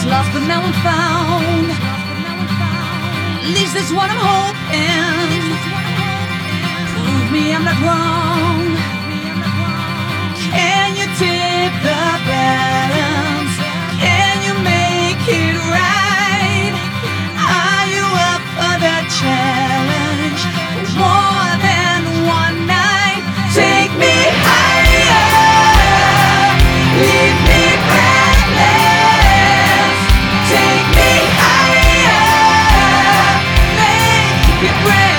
lost, but now I'm found. At least that's what I'm hoping. Prove me I'm not wrong. Can you tip the balance? Can you make it right? Are you up for the challenge? For more than one night, take me higher, leave me breathless. Take me higher, make it breathless.